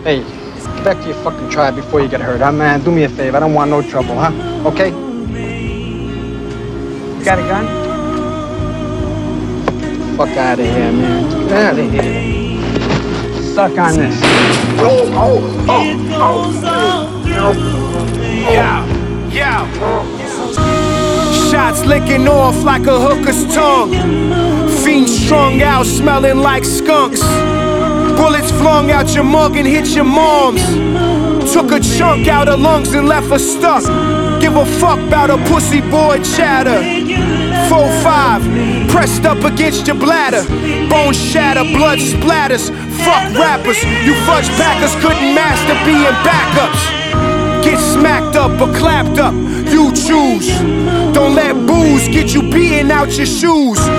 Hey, get back to your fucking tribe before you get hurt, huh, man? Do me a favor. I don't want no trouble, huh? Okay? You got a gun? Fuck out of here, man. Get out of here. Suck on this. Yeah. Shots licking off like a hooker's tongue. Fiends strung out, smelling like skunks. Bullets flung out your mug and hit your moms. Took a chunk out her lungs and left her stuck. Give a fuck about a pussy boy chatter. 4-5, pressed up against your bladder. Bones shatter, blood splatters. Fuck rappers, you fudge packers couldn't master being backups. Get smacked up or clapped up, you choose. Don't let booze get you beating out your shoes.